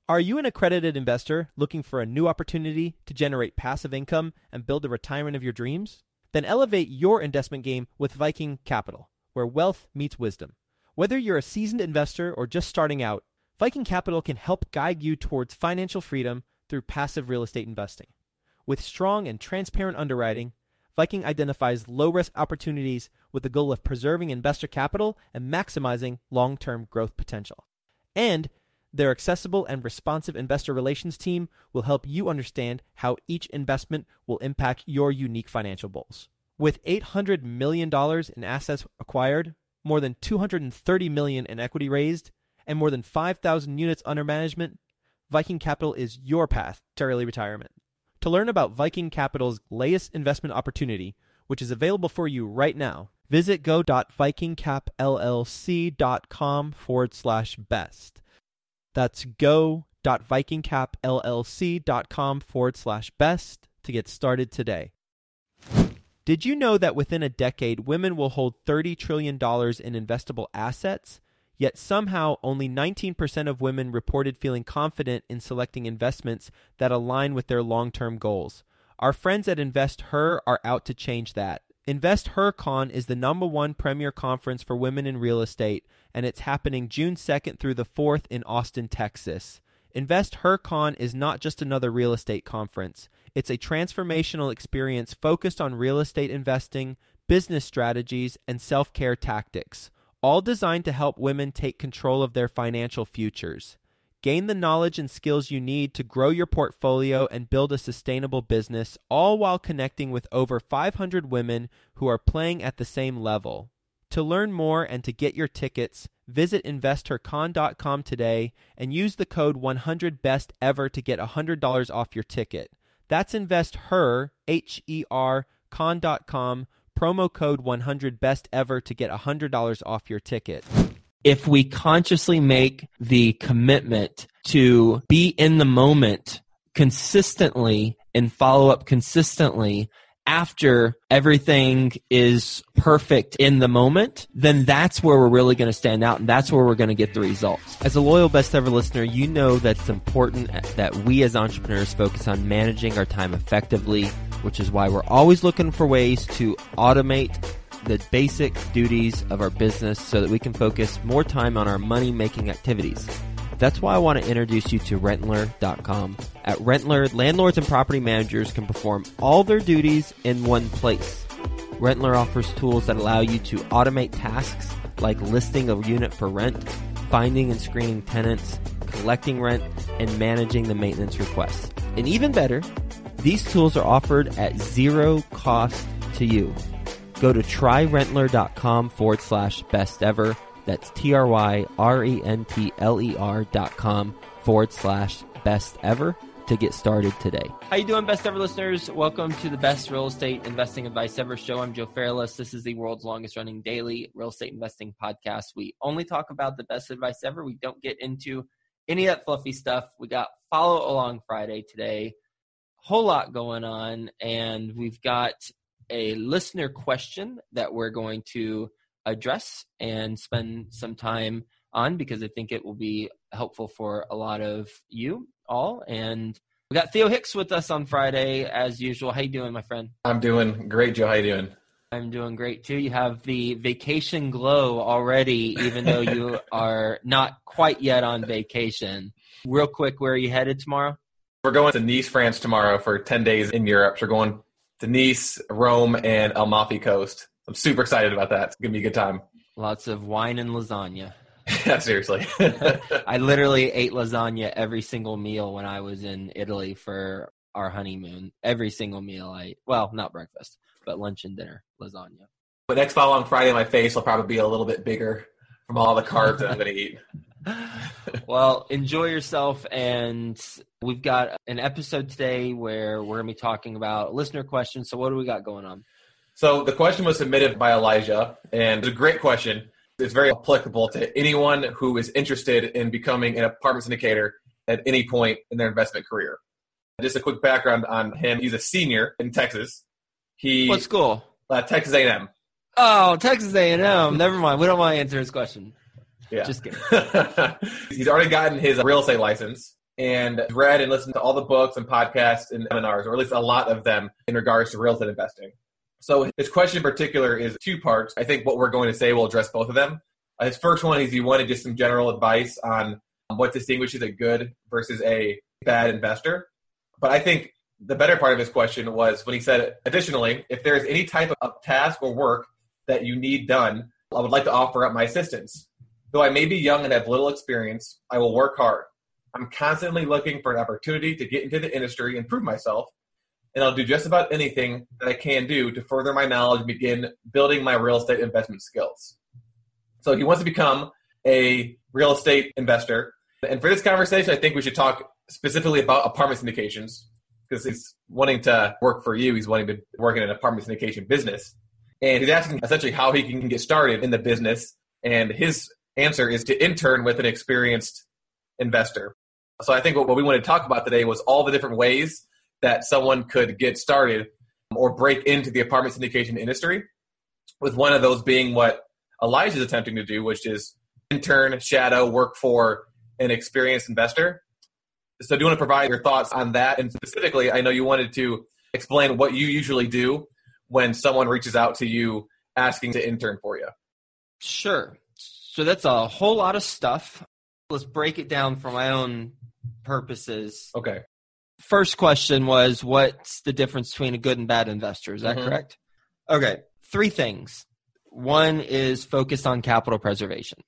Are you an accredited investor looking for a new opportunity to generate passive income and build the retirement of your dreams? Then elevate your investment game with Viking Capital, where wealth meets wisdom. Whether you're a seasoned investor or just starting out, Viking Capital can help guide you towards financial freedom through passive real estate investing. With strong and transparent underwriting, Viking identifies low-risk opportunities with the goal of preserving investor capital and maximizing long-term growth potential. And their accessible and responsive investor relations team will help you understand how each investment will impact your unique financial goals. With $800 million in assets acquired, more than $230 million in equity raised, and more than 5,000 units under management, Viking Capital is your path to early retirement. To learn about Viking Capital's latest investment opportunity, which is available for you right now, visit go.vikingcapllc.com/best. That's go.vikingcapllc.com/best to get started today. Did you know that within a decade, women will hold $30 trillion in investable assets? Yet somehow only 19% of women reported feeling confident in selecting investments that align with their long-term goals. Our friends at InvestHer are out to change that. InvestHerCon is the #1 premier conference for women in real estate, and it's happening June 2nd through the 4th in Austin, Texas. InvestHerCon is not just another real estate conference. It's a transformational experience focused on real estate investing, business strategies, and self-care tactics, all designed to help women take control of their financial futures. Gain the knowledge and skills you need to grow your portfolio and build a sustainable business, all while connecting with over 500 women who are playing at the same level. To learn more and to get your tickets, visit InvestHerCon.com today and use the code 100BESTEVER to get $100 off your ticket. That's InvestHer, H-E-R, con.com, promo code 100BESTEVER to get $100 off your ticket. If we consciously make the commitment to be in the moment consistently and follow up consistently after everything is perfect in the moment, then that's where we're really going to stand out and that's where we're going to get the results. As a loyal Best Ever listener, you know that it's important that we as entrepreneurs focus on managing our time effectively, which is why we're always looking for ways to automate the basic duties of our business so that we can focus more time on our money-making activities. That's why I want to introduce you to Rentler.com. At Rentler, landlords and property managers can perform all their duties in one place. Rentler offers tools that allow you to automate tasks like listing a unit for rent, finding and screening tenants, collecting rent, and managing the maintenance requests. And even better, these tools are offered at zero cost to you. Go to tryrentler.com/bestever. That's tryrentler.com/bestever to get started today. How you doing, Best Ever listeners? Welcome to the Best Real Estate Investing Advice Ever show. I'm Joe Fairless. This is the world's longest running daily real estate investing podcast. We only talk about the best advice ever. We don't get into any of that fluffy stuff. We got Follow Along Friday today. Whole lot going on, and we've got a listener question that we're going to address and spend some time on because I think it will be helpful for a lot of you all. And we got Theo Hicks with us on Friday as usual. How you doing, my friend? I'm doing great, Joe. How you doing? I'm doing great too. You have the vacation glow already, even though you are not quite yet on vacation. Real quick, where are you headed tomorrow? We're going to Nice, France tomorrow for 10 days in Europe. So we're going to Nice, Rome, and Amalfi Coast. I'm super excited about that. It's going to be a good time. Lots of wine and lasagna. Yeah, seriously. I literally ate lasagna every single meal when I was in Italy for our honeymoon. Every single meal well, not breakfast, but lunch and dinner, lasagna. The next Follow on Friday, my face will probably be a little bit bigger from all the carbs that I'm going to eat. Well, enjoy yourself. And we've got an episode today where we're going to be talking about listener questions. So what do we got going on? So the question was submitted by Elijah, and it's a great question. It's very applicable to anyone who is interested in becoming an apartment syndicator at any point in their investment career. Just a quick background on him. He's a senior in Texas. What school? Texas A&M. Oh, Texas A&M. Never mind. We don't want to answer his question. Yeah. Just kidding. He's already gotten his real estate license, and read and listened to all the books and podcasts and seminars, or at least a lot of them in regards to real estate investing. So his question in particular is two parts. I think what we're going to say will address both of them. His first one is he wanted just some general advice on what distinguishes a good versus a bad investor. But I think the better part of his question was when he said, additionally, if there is any type of task or work that you need done, I would like to offer up my assistance. Though I may be young and have little experience, I will work hard. I'm constantly looking for an opportunity to get into the industry and prove myself, and I'll do just about anything that I can do to further my knowledge and begin building my real estate investment skills. So he wants to become a real estate investor. And for this conversation, I think we should talk specifically about apartment syndications, because he's wanting to work for you. He's wanting to work in an apartment syndication business. And he's asking essentially how he can get started in the business. And his answer is to intern with an experienced investor. So I think what we wanted to talk about today was all the different ways that someone could get started or break into the apartment syndication industry, with one of those being what Elijah is attempting to do, which is intern, shadow, work for an experienced investor. So do you want to provide your thoughts on that? And specifically, I know you wanted to explain what you usually do when someone reaches out to you asking to intern for you. Sure. So that's a whole lot of stuff. Let's break it down for my own purposes. Okay. First question was, what's the difference between a good and bad investor? Is that correct? Okay. 3 things. 1 is focused on capital preservation.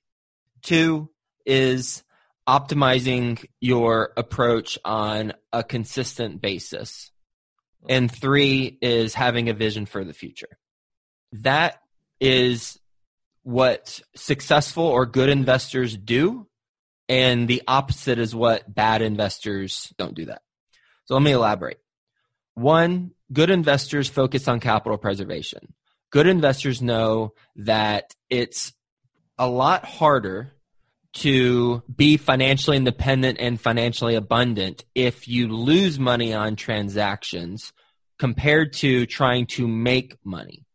2 is optimizing your approach on a consistent basis. And 3 is having a vision for the future. That is what successful or good investors do, and the opposite is what bad investors don't do that. So let me elaborate. 1, good investors focus on capital preservation. Good investors know that it's a lot harder to be financially independent and financially abundant if you lose money on transactions compared to trying to make money.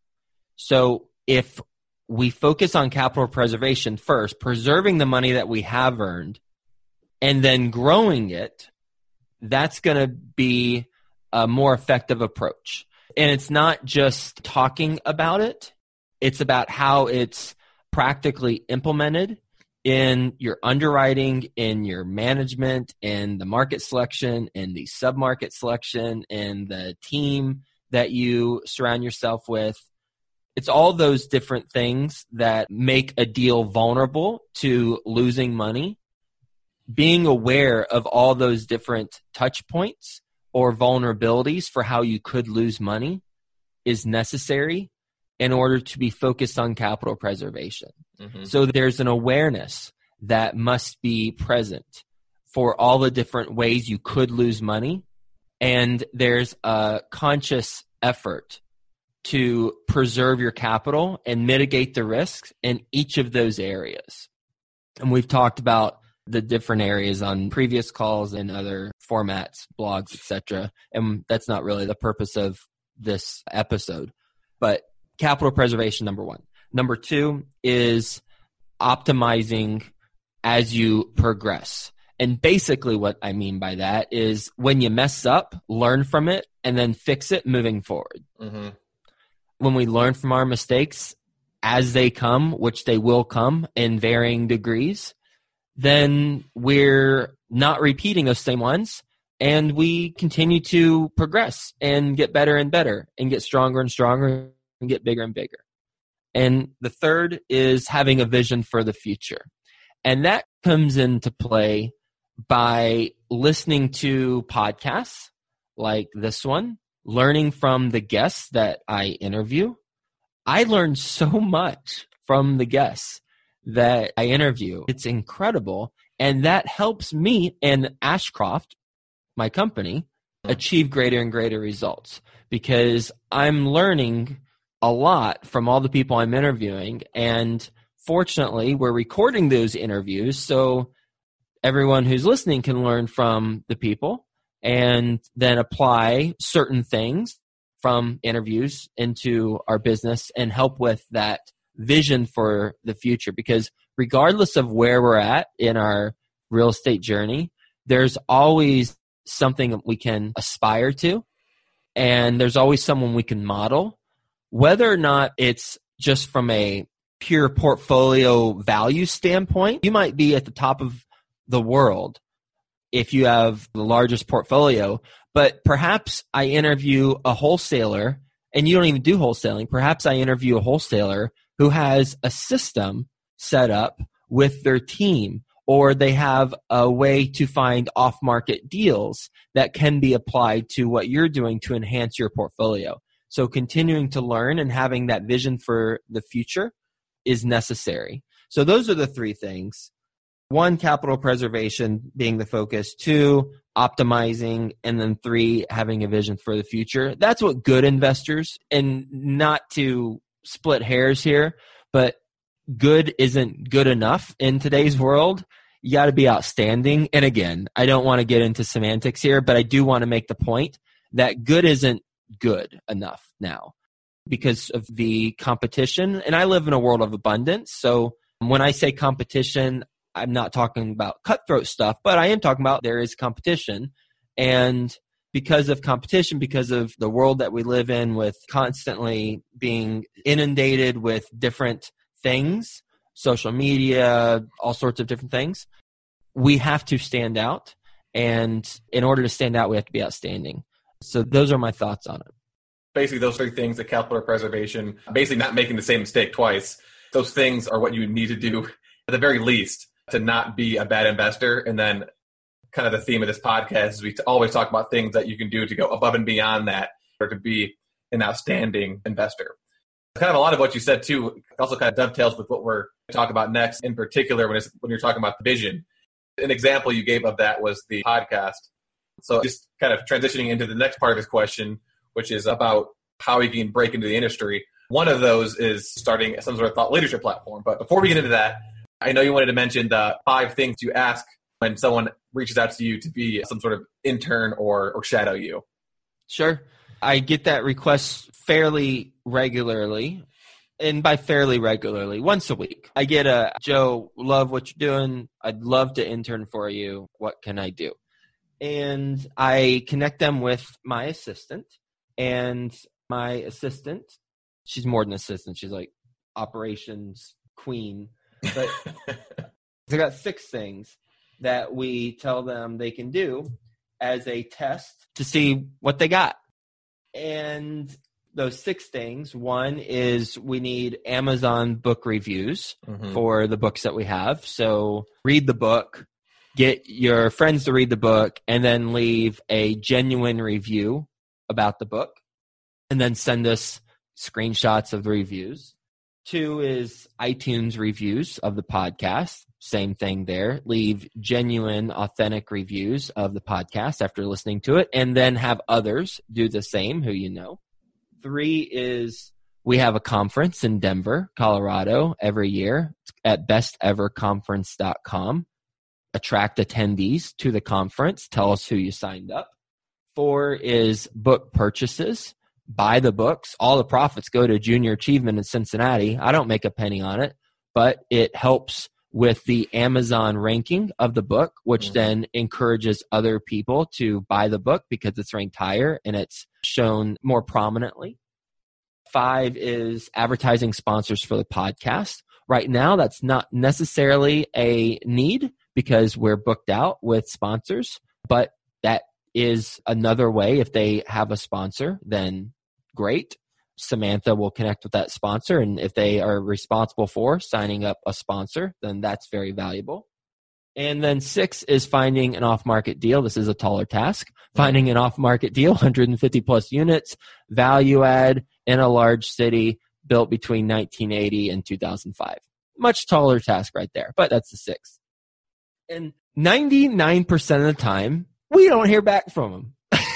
So if we focus on capital preservation first, preserving the money that we have earned, and then growing it, that's going to be a more effective approach. And it's not just talking about it. It's about how it's practically implemented in your underwriting, in your management, in the market selection, in the sub-market selection, in the team that you surround yourself with. It's all those different things that make a deal vulnerable to losing money. Being aware of all those different touch points or vulnerabilities for how you could lose money is necessary in order to be focused on capital preservation. So there's an awareness that must be present for all the different ways you could lose money. And there's a conscious effort to preserve your capital and mitigate the risks in each of those areas. And we've talked about the different areas on previous calls and other formats, blogs, etc. And that's not really the purpose of this episode. But capital preservation, number 1. Number 2 is optimizing as you progress. And basically what I mean by that is when you mess up, learn from it and then fix it moving forward. When we learn from our mistakes as they come, which they will come in varying degrees, then we're not repeating those same ones, and we continue to progress and get better and better and get stronger and stronger and get bigger and bigger. And the third is having a vision for the future. And that comes into play by listening to podcasts like this one, learning from the guests that I interview. I learned so much from the guests that I interview. It's incredible. And that helps me and Ashcroft, my company, achieve greater and greater results because I'm learning a lot from all the people I'm interviewing. And fortunately, we're recording those interviews so everyone who's listening can learn from the people and then apply certain things from interviews into our business and help with that vision for the future. Because regardless of where we're at in our real estate journey, there's always something we can aspire to, and there's always someone we can model, whether or not it's just from a pure portfolio value standpoint. You might be at the top of the world if you have the largest portfolio, but perhaps I interview a wholesaler, and you don't even do wholesaling. Perhaps I interview a wholesaler who has a system set up with their team, or they have a way to find off-market deals that can be applied to what you're doing to enhance your portfolio. So continuing to learn and having that vision for the future is necessary. So those are the three things. 1, capital preservation being the focus. 2, optimizing. And then 3, having a vision for the future. That's what good investors, and not to split hairs here, but good isn't good enough in today's world. You got to be outstanding. And again, I don't want to get into semantics here, but I do want to make the point that good isn't good enough now because of the competition. And I live in a world of abundance. So when I say competition, I'm not talking about cutthroat stuff, but I am talking about there is competition. And because of competition, because of the world that we live in with constantly being inundated with different things, social media, all sorts of different things, we have to stand out. And in order to stand out, we have to be outstanding. So those are my thoughts on it. Basically, those 3 things, the capital preservation, basically not making the same mistake twice. Those things are what you need to do at the very least to not be a bad investor. And then kind of the theme of this podcast is we always talk about things that you can do to go above and beyond that or to be an outstanding investor. Kind of a lot of what you said too also kind of dovetails with what we're talking about next, in particular when you're talking about the vision. An example you gave of that was the podcast. So just kind of transitioning into the next part of this question, which is about how we can break into the industry. One of those is starting some sort of thought leadership platform. But before we get into that, I know you wanted to mention the 5 things you ask when someone reaches out to you to be some sort of intern or shadow you. Sure. I get that request fairly regularly. And by fairly regularly, once a week. I get a, Joe, love what you're doing. I'd love to intern for you. What can I do? And I connect them with my assistant. And my assistant, she's more than assistant. She's like operations queen. But they got 6 things that we tell them they can do as a test to see what they got. And those 6 things, one is we need Amazon book reviews for the books that we have. So read the book, get your friends to read the book, and then leave a genuine review about the book, and then send us screenshots of the reviews. 2 is iTunes reviews of the podcast. Same thing there. Leave genuine, authentic reviews of the podcast after listening to it, and then have others do the same who you know. 3 is we have a conference in Denver, Colorado every year at besteverconference.com. Attract attendees to the conference. Tell us who you signed up. 4 is book purchases. Buy the books. All the profits go to Junior Achievement in Cincinnati. I don't make a penny on it, but it helps with the Amazon ranking of the book, which then encourages other people to buy the book because it's ranked higher and it's shown more prominently. 5 is advertising sponsors for the podcast. Right now, that's not necessarily a need because we're booked out with sponsors, but that is another way. If they have a sponsor, then great. Samantha will connect with that sponsor, and if they are responsible for signing up a sponsor, then that's very valuable. And then 6 is finding an off-market deal. This is a taller task. Finding an off-market deal, 150 plus units, value add in a large city built between 1980 and 2005. Much taller task right there, but that's the 6th. And 99% of the time, we don't hear back from them.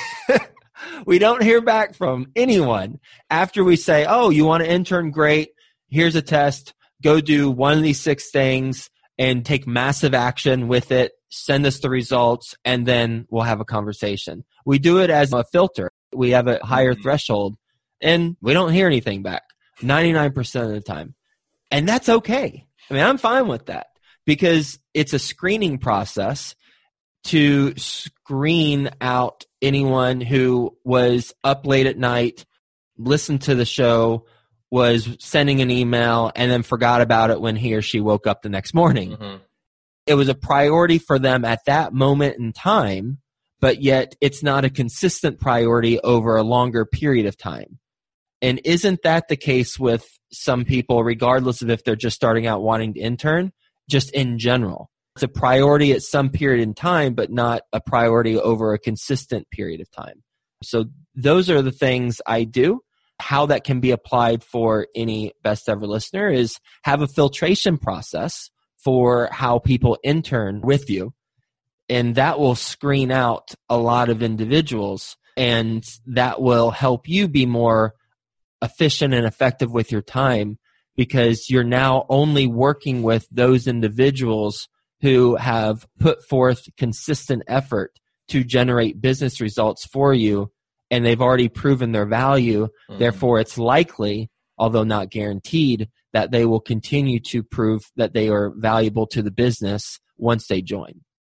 We don't hear back from anyone after we say, oh, you want to intern? Great. Here's a test. Go do one of these 6 things and take massive action with it. Send us the results, and then we'll have a conversation. We do it as a filter. We have a higher threshold, and we don't hear anything back 99% of the time. And that's okay. I mean, I'm fine with that because it's a screening process. to screen out anyone who was up late at night, listened to the show, was sending an email, and then forgot about it when he or she woke up the next morning. Mm-hmm. It was a priority for them at that moment in time, but yet it's not a consistent priority over a longer period of time. And isn't that the case with some people, regardless of if they're just starting out wanting to intern, just in general? It's a priority at some period in time, but not a priority over a consistent period of time. So those are the things I do. How that can be applied for any best ever listener is have a filtration process for how people intern with you. And that will screen out a lot of individuals, and that will help you be more efficient and effective with your time, because you're now only working with those individuals who have put forth consistent effort to generate business results for you, and they've already proven their value. Mm-hmm. Therefore, it's likely, although not guaranteed, that they will continue to prove that they are valuable to the business once they join.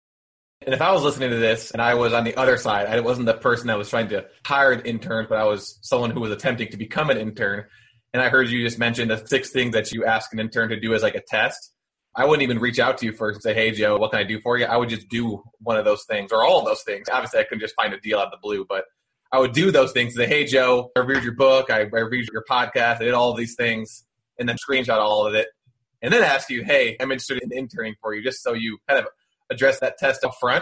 And if I was listening to this and I was on the other side, I wasn't the person that was trying to hire interns, but I was someone who was attempting to become an intern, and I heard you just mention the 6 things that you ask an intern to do as like a test, I wouldn't even reach out to you first and say, hey, Joe, what can I do for you? I would just do one of those things or all of those things. Obviously, I couldn't just find a deal out of the blue, but I would do those things. Say, hey, Joe, I reviewed your book. I reviewed your podcast. I did all of these things, and then screenshot all of it, and then ask you, hey, I'm interested in interning for you, just so you kind of address that test up front.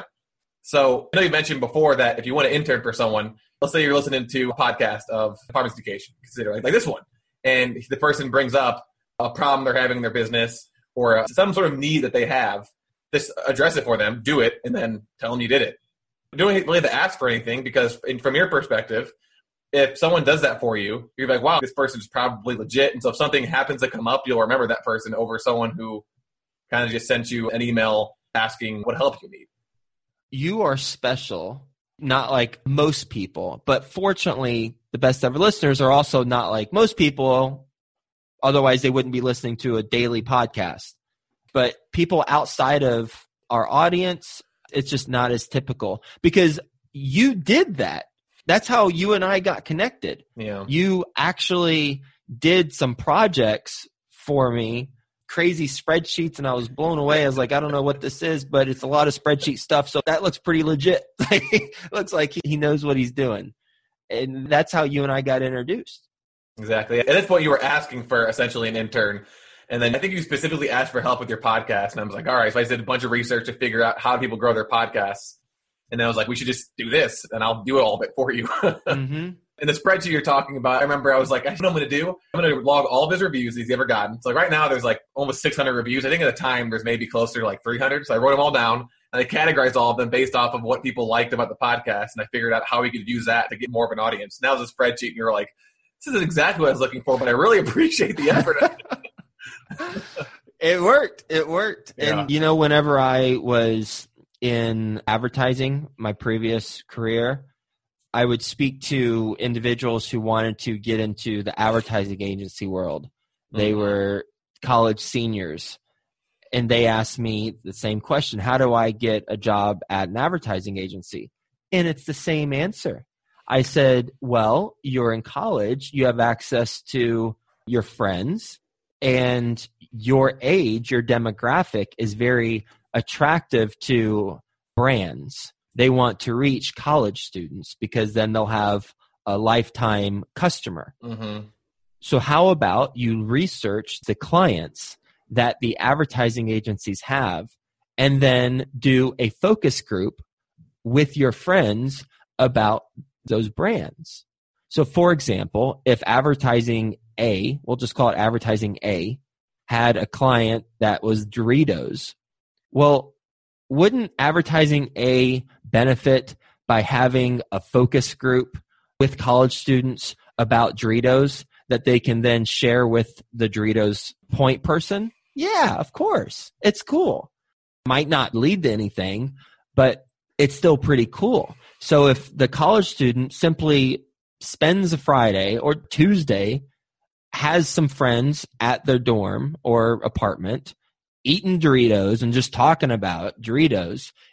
So I know you mentioned before that if you want to intern for someone, let's say you're listening to a podcast of apartment syndication, consider like this one, and the person brings up a problem they're having in their business or some sort of need that they have, just address it for them, do it, and then tell them you did it. You don't really have to ask for anything, because from your perspective, if someone does that for you, you're like, wow, this person's probably legit. And so if something happens to come up, you'll remember that person over someone who kind of just sent you an email asking what help you need. You are special, not like most people, but fortunately, the best ever listeners are also not like most people. Otherwise, they wouldn't be listening to a daily podcast. But people outside of our audience, it's just not as typical, because you did that. That's how you and I got connected. Yeah. You actually did some projects for me, crazy spreadsheets, and I was blown away. I was like, I don't know what this is, but it's a lot of spreadsheet stuff, so that looks pretty legit. It looks like he knows what he's doing. And that's how you and I got introduced. Exactly. And that's what you were asking for, essentially, an intern. And then I think you specifically asked for help with your podcast. And I was like, all right. So I did a bunch of research to figure out how people grow their podcasts. And then I was like, we should just do this, and I'll do all of it for you. Mm-hmm. In the spreadsheet you're talking about, I remember I was like, I know what I'm going to do. I'm going to log all of his reviews he's ever gotten. So like right now there's like almost 600 reviews. I think at the time there's maybe closer to like 300. So I wrote them all down, and I categorized all of them based off of what people liked about the podcast. And I figured out how we could use that to get more of an audience. Now it's a spreadsheet, and you're like, this is exactly what I was looking for, but I really appreciate the effort. It worked. Yeah. And, whenever I was in advertising, my previous career, I would speak to individuals who wanted to get into the advertising agency world. They were college seniors, and they asked me the same question: how do I get a job at an advertising agency? And it's the same answer. I said, well, you're in college, you have access to your friends, and your age, your demographic is very attractive to brands. They want to reach college students because then they'll have a lifetime customer. Mm-hmm. So how about you research the clients that the advertising agencies have, and then do a focus group with your friends about those brands. So for example, if advertising A, we'll just call it advertising A, had a client that was Doritos, well, wouldn't advertising A benefit by having a focus group with college students about Doritos that they can then share with the Doritos point person? Yeah, of course. It's cool. Might not lead to anything, but it's still pretty cool. So if the college student simply spends a Friday or Tuesday, has some friends at their dorm or apartment, eating Doritos and just talking about Doritos,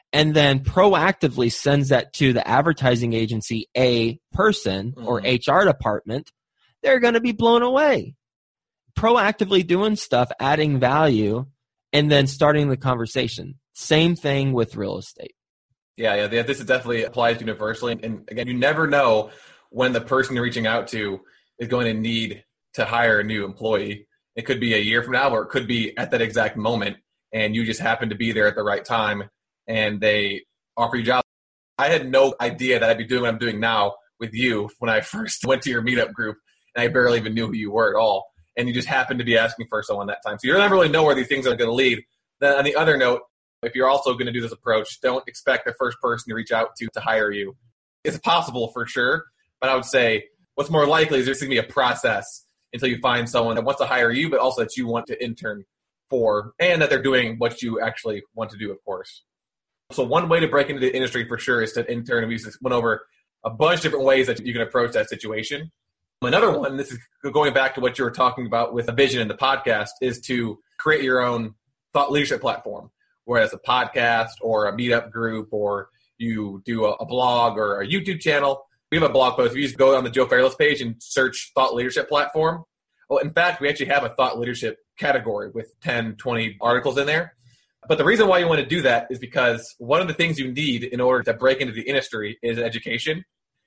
and then proactively sends that to the advertising agency, a person or HR department, they're going to be blown away. Proactively doing stuff, adding value, and then starting the conversation. Same thing with real estate. Yeah, this definitely applies universally. And again, you never know when the person you're reaching out to is going to need to hire a new employee. It could be a year from now, or it could be at that exact moment, and you just happen to be there at the right time, and they offer you a job. I had no idea that I'd be doing what I'm doing now with you when I first went to your meetup group, and I barely even knew who you were at all. And you just happened to be asking for someone that time. So you never really know where these things are going to lead. Then on the other note, if you're also going to do this approach, don't expect the first person you reach out to hire you. It's possible for sure, but I would say what's more likely is there's going to be a process until you find someone that wants to hire you, but also that you want to intern for, and that they're doing what you actually want to do, of course. So one way to break into the industry for sure is to intern. We just went over a bunch of different ways that you can approach that situation. Another one, this is going back to what you were talking about with a vision in the podcast, is to create your own thought leadership platform, whether it's a podcast or a meetup group, or you do a blog or a YouTube channel. We have a blog post. If you just go on the Joe Fairless page and search thought leadership platform. Well, in fact, we actually have a thought leadership category with 10, 20 articles in there. But the reason why you want to do that is because one of the things you need in order to break into the industry is education.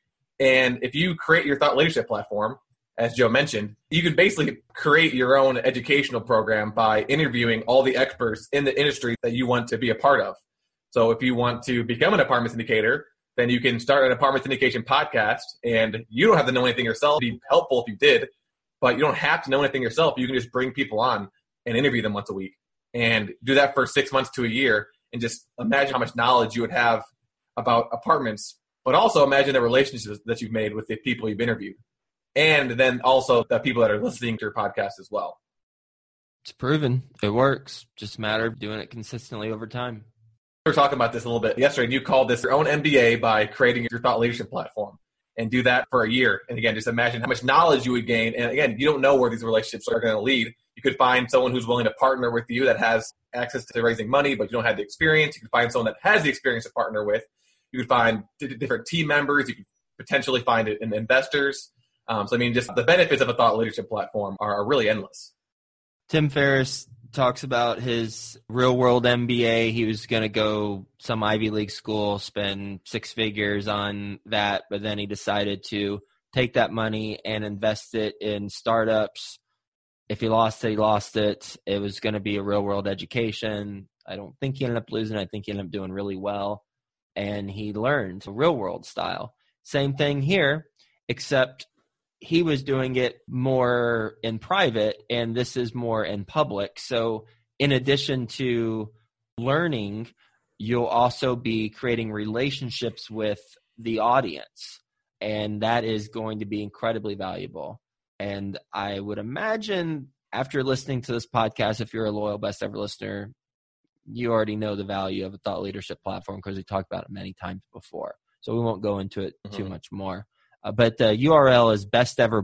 And if you create your thought leadership platform, as Joe mentioned, you can basically create your own educational program by interviewing all the experts in the industry that you want to be a part of. So if you want to become an apartment syndicator, then you can start an apartment syndication podcast, and you don't have to know anything yourself. It'd be helpful if you did, but you don't have to know anything yourself. You can just bring people on and interview them once a week, and do that for 6 months to a year, and just imagine how much knowledge you would have about apartments, but also imagine the relationships that you've made with the people you've interviewed, and then also the people that are listening to your podcast as well. It's proven. It works. Just a matter of doing it consistently over time. We were talking about this a little bit yesterday, and you called this your own MBA by creating your thought leadership platform, and do that for a year. And again, just imagine how much knowledge you would gain. And again, you don't know where these relationships are going to lead. You could find someone who's willing to partner with you that has access to raising money, but you don't have the experience. You could find someone that has the experience to partner with. You could find different team members. You could potentially find it in investors. So, I mean, just the benefits of a thought leadership platform are really endless. Tim Ferriss talks about his real-world MBA. He was going to go some Ivy League school, spend 6 figures on that, but then he decided to take that money and invest it in startups. If he lost it, he lost it. It was going to be a real-world education. I don't think he ended up losing. I think he ended up doing really well, and he learned real-world style. Same thing here, except he was doing it more in private, and this is more in public. So in addition to learning, you'll also be creating relationships with the audience, and that is going to be incredibly valuable. And I would imagine after listening to this podcast, if you're a loyal Best Ever listener, you already know the value of a thought leadership platform because we talked about it many times before. So we won't go into it too much more. But the URL is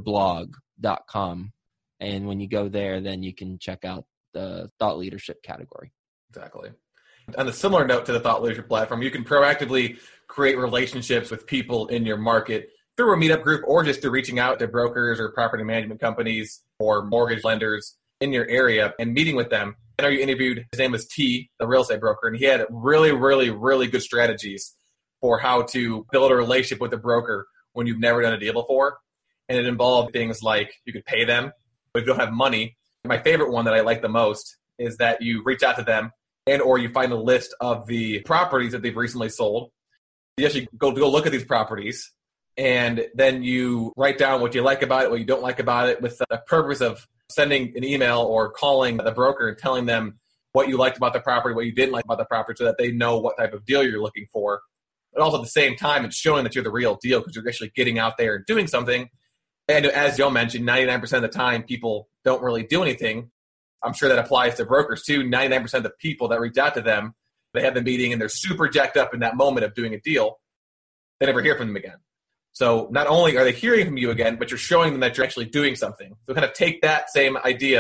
besteverblog.com. And when you go there, then you can check out the thought leadership category. Exactly. On a similar note to the thought leadership platform, you can proactively create relationships with people in your market through a meetup group, or just through reaching out to brokers or property management companies or mortgage lenders in your area and meeting with them. I know you interviewed, his name was T, the real estate broker, and he had really, really, really good strategies for how to build a relationship with a broker when you've never done a deal before. And it involved things like you could pay them, but if you don't have money. My favorite one that I like the most is that you reach out to them and or you find a list of the properties that they've recently sold. You actually go look at these properties, and then you write down what you like about it, what you don't like about it, with the purpose of sending an email or calling the broker and telling them what you liked about the property, what you didn't like about the property, so that they know what type of deal you're looking for. But also at the same time, it's showing that you're the real deal because you're actually getting out there and doing something. And as Joe mentioned, 99% of the time, people don't really do anything. I'm sure that applies to brokers too. 99% of the people that reach out to them, they have the meeting and they're super jacked up in that moment of doing a deal. They never hear from them again. So not only are they hearing from you again, but you're showing them that you're actually doing something. So kind of take that same idea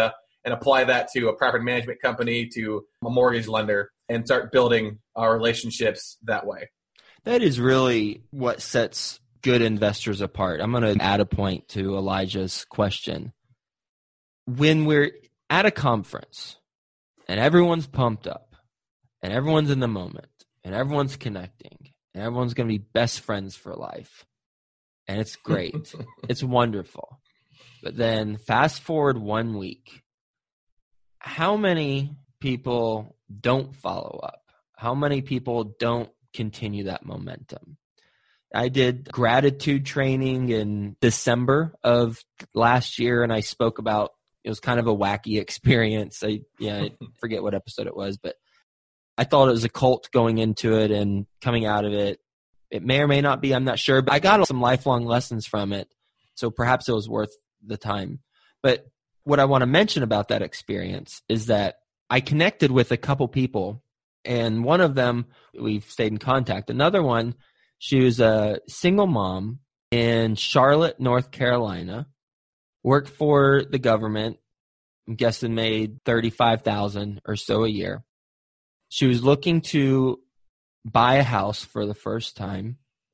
and apply that to a property management company, to a mortgage lender, and start building our relationships that way. That is really what sets good investors apart. I'm going to add a point to Elijah's question. When we're at a conference and everyone's pumped up and everyone's in the moment and everyone's connecting and everyone's going to be best friends for life, and it's great. It's wonderful. But then fast forward 1 week, how many people don't follow up? How many people don't continue that momentum? I did gratitude training in December of last year, and I spoke about, it was kind of a wacky experience. I forget what episode it was, but I thought it was a cult going into it and coming out of it. It may or may not be, I'm not sure, but I got some lifelong lessons from it. So perhaps it was worth the time. But what I want to mention about that experience is that I connected with a couple people, and one of them, we've stayed in contact. Another one, she was a single mom in Charlotte, North Carolina, worked for the government, I'm guessing made $35,000 or so a year. She was looking to buy a house for the first time,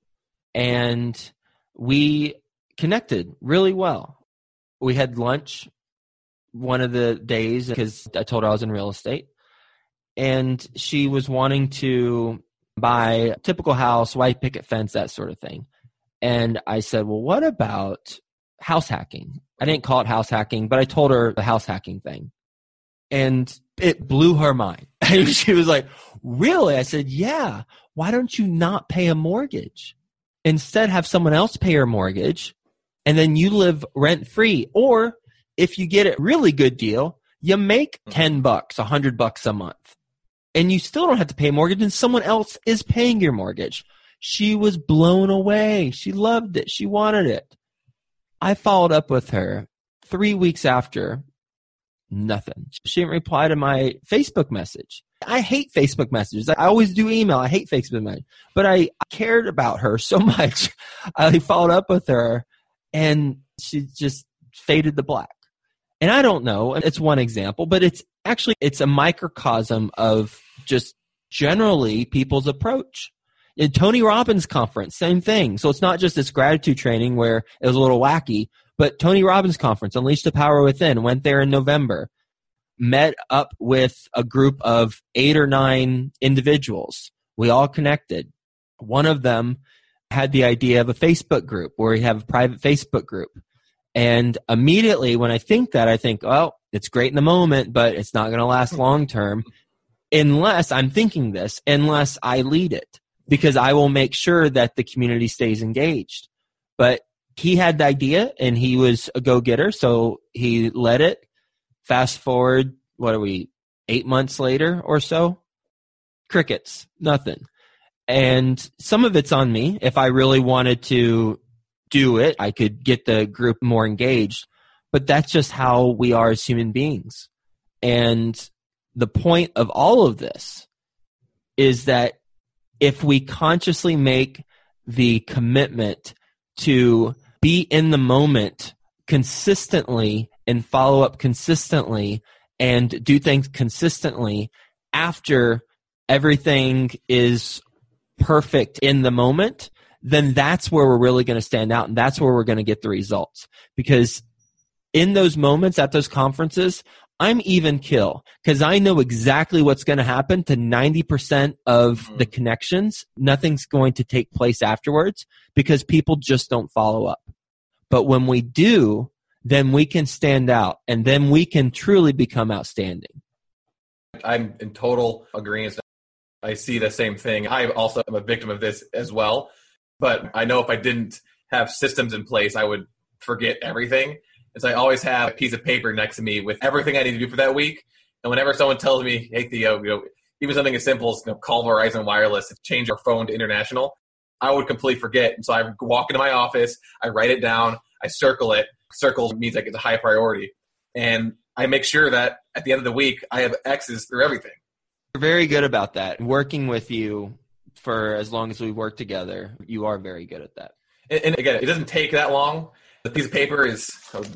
and we connected really well. We had lunch one of the days because I told her I was in real estate, and she was wanting to buy a typical house, white picket fence, that sort of thing. And I said, well, what about house hacking? I didn't call it house hacking, but I told her the house hacking thing. And it blew her mind. She was like, really? I said, yeah. Why don't you not pay a mortgage? Instead, have someone else pay your mortgage, and then you live rent-free. Or if you get a really good deal, you make $10, $100 a month, and you still don't have to pay a mortgage, and someone else is paying your mortgage. She was blown away. She loved it. She wanted it. I followed up with her 3 weeks after. Nothing. She didn't reply to my Facebook message. I hate Facebook messages. I always do email. I hate Facebook messages. But I cared about her so much. I followed up with her, and she just faded to black. And I don't know. It's one example, but it's a microcosm of just generally people's approach. In Tony Robbins conference, same thing. So it's not just this gratitude training where it was a little wacky, but Tony Robbins conference, Unleash the Power Within, went there in November, met up with a group of 8 or 9 individuals. We all connected. One of them had the idea of a Facebook group where we have a private Facebook group. And immediately when I think, well, it's great in the moment, but it's not going to last long term unless I lead it, because I will make sure that the community stays engaged. But he had the idea, and he was a go-getter, so he led it. Fast forward, 8 months later or so? Crickets, nothing. And some of it's on me. If I really wanted to do it, I could get the group more engaged. But that's just how we are as human beings. And the point of all of this is that if we consciously make the commitment to be in the moment consistently and follow up consistently and do things consistently after everything is perfect in the moment, then that's where we're really going to stand out, and that's where we're going to get the results. Because in those moments at those conferences, I'm even kill because I know exactly what's going to happen to 90% of the connections. Nothing's going to take place afterwards because people just don't follow up. But when we do, then we can stand out, and then we can truly become outstanding. I'm in total agreement. I see the same thing. I also am a victim of this as well. But I know if I didn't have systems in place, I would forget everything. And so I always have a piece of paper next to me with everything I need to do for that week. And whenever someone tells me, hey, Theo, even something as simple as call Verizon Wireless to change our phone to international, I would completely forget. And so I walk into my office, I write it down, I circle it. Circles means like it's a high priority. And I make sure that at the end of the week, I have X's through everything. You're very good about that. Working with you for as long as we work together, you are very good at that. And again, it doesn't take that long. The piece of paper is,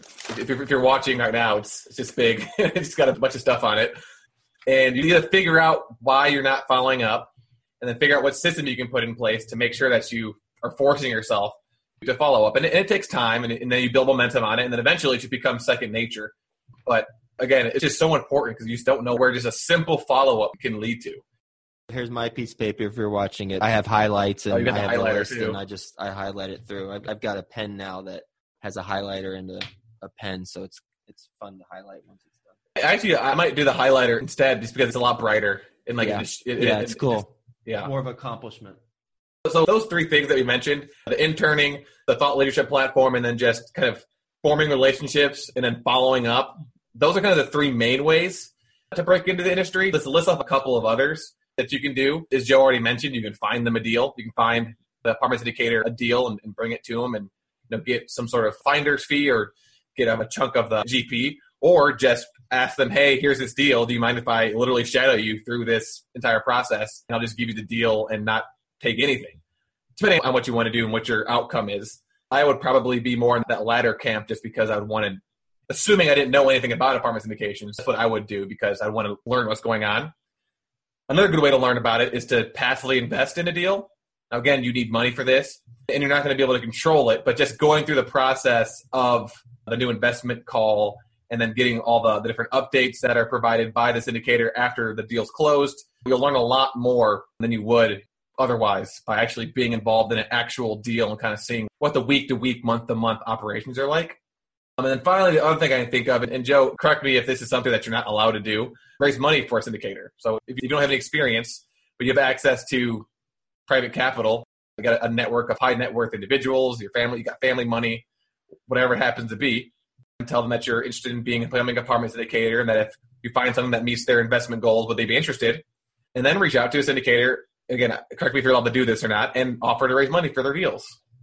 if you're watching right now, it's just big. It's got a bunch of stuff on it. And you need to figure out why you're not following up, and then figure out what system you can put in place to make sure that you are forcing yourself to follow up. And it takes time, and then you build momentum on it, and then eventually it should become second nature. But again, it's just so important because you just don't know where just a simple follow-up can lead to. Here's my piece of paper if you're watching it. I have highlights, and you got I the have the highlighter list, too. and I highlight it through. I've got a pen now that has a highlighter and a pen, so it's fun to highlight once it's done. Actually, I might do the highlighter instead just because it's a lot brighter. And it's cool. Yeah. More of an accomplishment. So those three things that we mentioned, the interning, the thought leadership platform, and then just kind of forming relationships and then following up, those are kind of the three main ways to break into the industry. Let's list off a couple of others that you can do. As Joe already mentioned, you can find them a deal. You can find the Apartment Syndicator a deal and bring it to them and get some sort of finder's fee or get a chunk of the GP, or just ask them, hey, here's this deal. Do you mind if I literally shadow you through this entire process? And I'll just give you the deal and not take anything. Depending on what you want to do and what your outcome is. I would probably be more in that latter camp just because I would want to, assuming I didn't know anything about apartment syndications, that's what I would do because I want to learn what's going on. Another good way to learn about it is to passively invest in a deal. Now, again, you need money for this, and you're not going to be able to control it, but just going through the process of the new investment call and then getting all the different updates that are provided by the syndicator after the deal's closed, you'll learn a lot more than you would otherwise by actually being involved in an actual deal and kind of seeing what the week-to-week, month-to-month operations are like. And then finally, the other thing I can think of, and Joe, correct me if this is something that you're not allowed to do, raise money for a syndicator. So if you don't have any experience, but you have access to private capital, you got a network of high net worth individuals, your family, you got family money, whatever it happens to be, and tell them that you're interested in becoming an apartment syndicator and that if you find something that meets their investment goals, would they be interested? And then reach out to a syndicator, again, correct me if you're allowed to do this or not, and offer to raise money for their deals.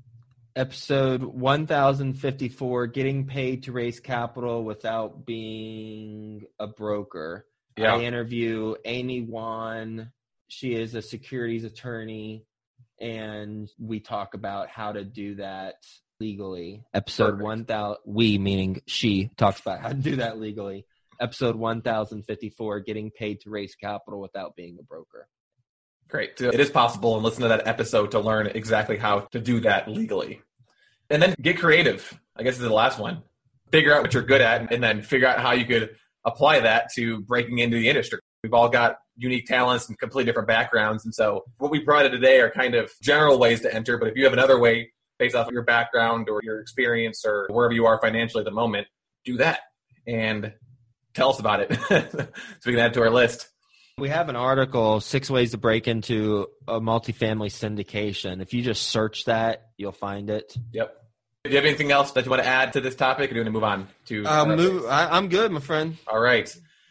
Episode 1054, getting paid to raise capital without being a broker. Yeah. I interview Amy Wan. She is a securities attorney, and we talk about how to do that legally. Episode 1000, we meaning she talks about how to do that legally. Episode 1054, getting paid to raise capital without being a broker. Great. So it is possible, and listen to that episode to learn exactly how to do that legally. And then get creative. I guess is the last one. Figure out what you're good at, and then figure out how you could apply that to breaking into the industry. We've all got unique talents and completely different backgrounds. And so what we brought in today are kind of general ways to enter. But if you have another way based off of your background or your experience or wherever you are financially at the moment, do that and tell us about it so we can add it to our list. We have an article, 6 Ways to Break into a Multifamily Syndication. If you just search that, you'll find it. Yep. Do you have anything else that you want to add to this topic, or do you want to move on to? I'm good, my friend. All right.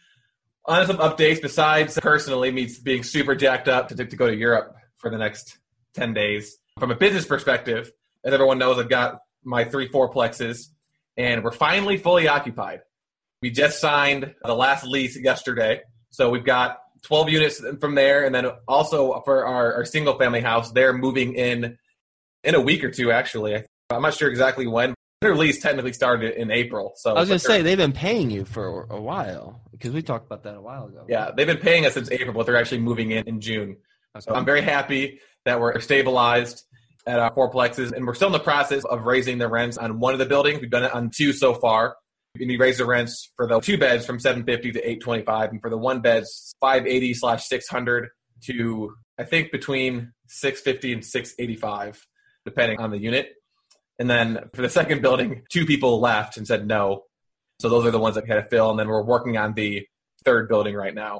On some updates, besides personally me being super jacked up to go to Europe for the next 10 days. From a business perspective, as everyone knows, I've got my 3 4-plexes, and we're finally fully occupied. We just signed the last lease yesterday, so we've got 12 units from there, and then also for our single-family house, they're moving in a week or two, actually. I'm not sure exactly when. Their lease technically started in April. So I was going to say, they've been paying you for a while, because we talked about that a while ago. Yeah, they've been paying us since April, but they're actually moving in June. Okay. So I'm very happy that we're stabilized at our 4-plexes, and we're still in the process of raising the rents on one of the buildings. We've done it on 2 so far. We raised the rents for the 2 beds from $750 to $825, and for the 1 beds, $580/$600 to, I think, between $650 and $685, depending on the unit. And then for the second building, 2 people left and said no. So those are the ones that we had to fill, and then we're working on the 3rd building right now.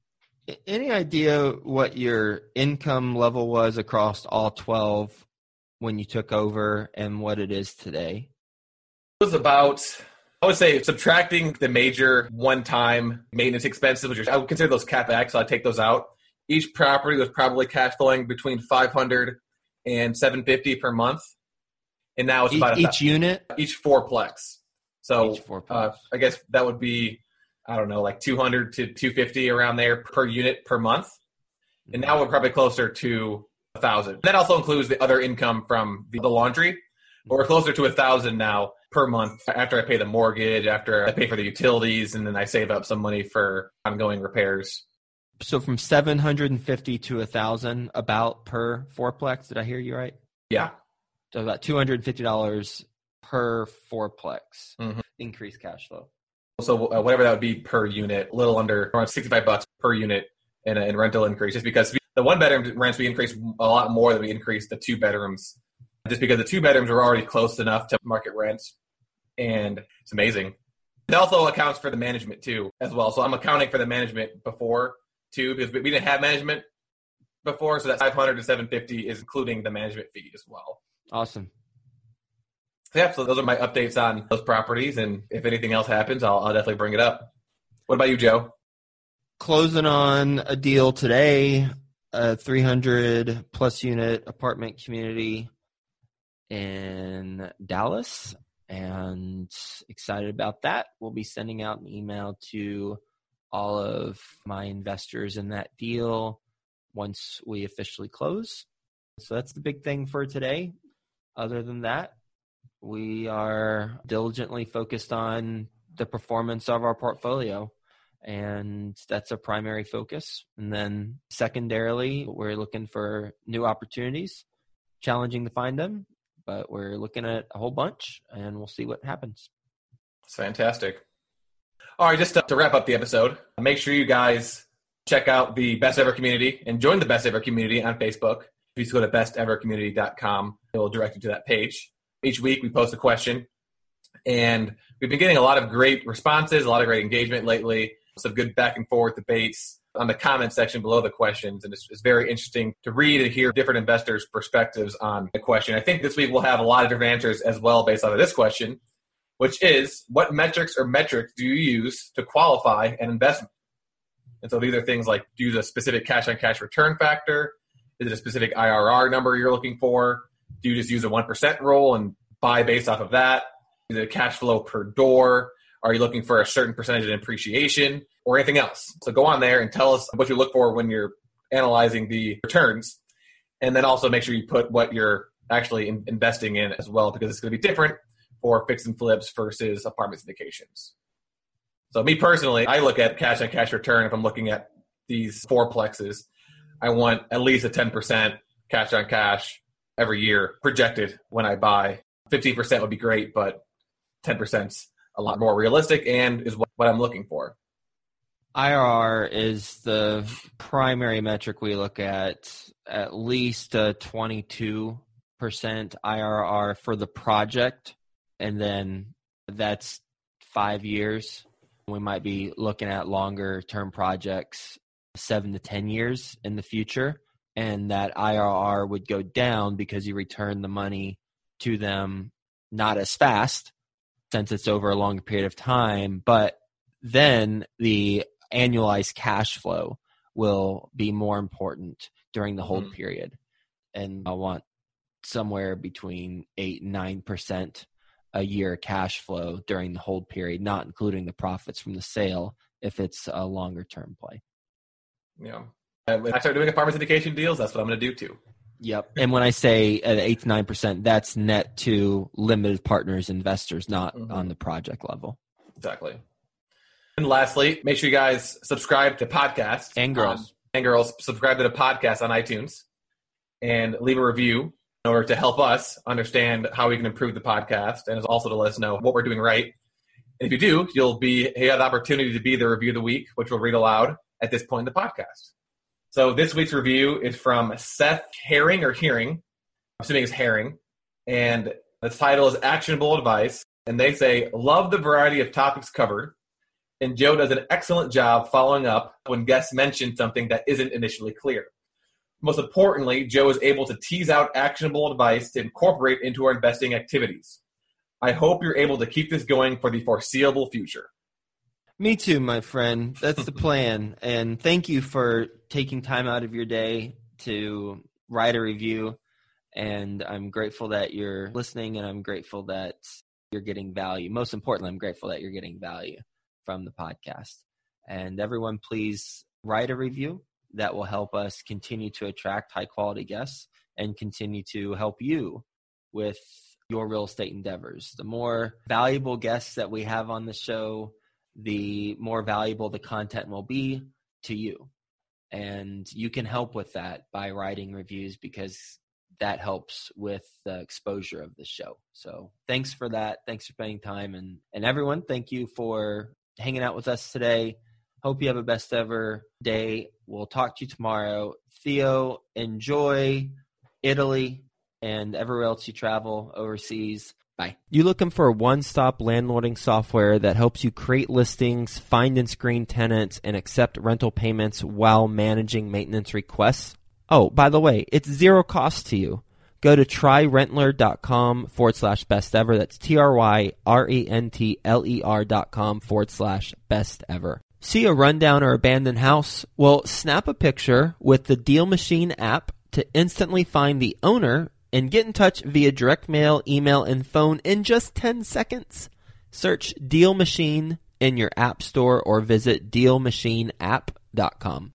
Any idea what your income level was across all 12 when you took over and what it is today? It was about, I would say, subtracting the major one-time maintenance expenses, which I would consider those CapEx, so I'd take those out. Each property was probably cash flowing between $500 and $750 per month. And now it's about each unit? Each 4-plex. So each 4-plex. I guess that would be, I don't know, like $200 to $250 around there per unit per month. And now we're probably closer to $1,000. That also includes the other income from the laundry. But we're closer to $1,000 now per month after I pay the mortgage, after I pay for the utilities, and then I save up some money for ongoing repairs. So from 750 to 1,000 about per fourplex. Did I hear you right? Yeah. So about $250 per fourplex increased cash flow. So whatever that would be per unit, a little under around $65 per unit in rental increase, just because the one bedroom rents we increased a lot more than we increased the two bedrooms, just because the two bedrooms were already close enough to market rents, and it's amazing. It also accounts for the management too, as well. So I'm accounting for the management before too, because we didn't have management before, so that $500 to $750 is including the management fee as well. Awesome. Yeah, so those are my updates on those properties, and if anything else happens, I'll definitely bring it up. What about you, Joe? Closing on a deal today, a 300 plus unit apartment community in Dallas, and excited about that. We'll be sending out an email to all of my investors in that deal once we officially close. So that's the big thing for today. Other than that, we are diligently focused on the performance of our portfolio, and that's a primary focus. And then secondarily, we're looking for new opportunities, challenging to find them, but we're looking at a whole bunch, and we'll see what happens. It's fantastic. All right, just to wrap up the episode, make sure you guys check out the Best Ever Community and join the Best Ever Community on Facebook. If you just go to bestevercommunity.com, it will direct you to that page. Each week we post a question, and we've been getting a lot of great responses, a lot of great engagement lately, some good back and forth debates on the comment section below the questions, and it's very interesting to read and hear different investors' perspectives on the question. I think this week we'll have a lot of different answers as well based on this question, which is, what metrics do you use to qualify an investment? And so these are things like, do you use a specific cash-on-cash return factor? Is it a specific IRR number you're looking for? Do you just use a 1% rule and buy based off of that? Is it a cash flow per door? Are you looking for a certain percentage in appreciation or anything else? So go on there and tell us what you look for when you're analyzing the returns. And then also make sure you put what you're actually investing in as well, because it's going to be different for fix and flips versus apartment syndications. So me personally, I look at cash on cash return. If I'm looking at these fourplexes, I want at least a 10% cash on cash every year projected when I buy. 15% would be great, but 10% a lot more realistic and is what I'm looking for. IRR is the primary metric we look at least a 22% IRR for the project, and then that's 5 years. We might be looking at longer term projects, 7 to 10 years in the future, and that IRR would go down because you return the money to them not as fast since it's over a longer period of time, but then the annualized cash flow will be more important during the hold period. And I want somewhere between 8 and 9% a year cash flow during the hold period, not including the profits from the sale if it's a longer term play. Yeah. When I start doing apartment syndication deals, that's what I'm going to do too. Yep. And when I say 8 to 9%, that's net to limited partners investors, not on the project level. Exactly. And lastly, make sure you guys subscribe to podcasts. And girls. Subscribe to the podcast on iTunes and leave a review in order to help us understand how we can improve the podcast, and also to let us know what we're doing right. And if you do, you have the opportunity to be the review of the week, which we'll read aloud at this point in the podcast. So this week's review is from Seth Herring or Hearing. I'm assuming it's Herring. And the title is Actionable Advice. And they say, love the variety of topics covered. And Joe does an excellent job following up when guests mention something that isn't initially clear. Most importantly, Joe is able to tease out actionable advice to incorporate into our investing activities. I hope you're able to keep this going for the foreseeable future. Me too, my friend. That's the plan. And thank you for taking time out of your day to write a review. And I'm grateful that you're listening, and I'm grateful that you're getting value. Most importantly, I'm grateful that you're getting value from the podcast. And everyone, please write a review. That will help us continue to attract high quality guests and continue to help you with your real estate endeavors. The more valuable guests that we have on the show, the more valuable the content will be to you. And you can help with that by writing reviews, because that helps with the exposure of the show. So thanks for that. Thanks for spending time. And everyone, thank you for hanging out with us today. Hope you have a best ever day. We'll talk to you tomorrow. Theo, enjoy Italy and everywhere else you travel overseas. Bye. You looking for one-stop landlording software that helps you create listings, find and screen tenants, and accept rental payments while managing maintenance requests? Oh, by the way, it's zero cost to you. Go to tryrentler.com/best ever. That's tryrentler.com/best ever. See a rundown or abandoned house? Well, snap a picture with the Deal Machine app to instantly find the owner and get in touch via direct mail, email, and phone in just 10 seconds. Search Deal Machine in your app store or visit dealmachineapp.com.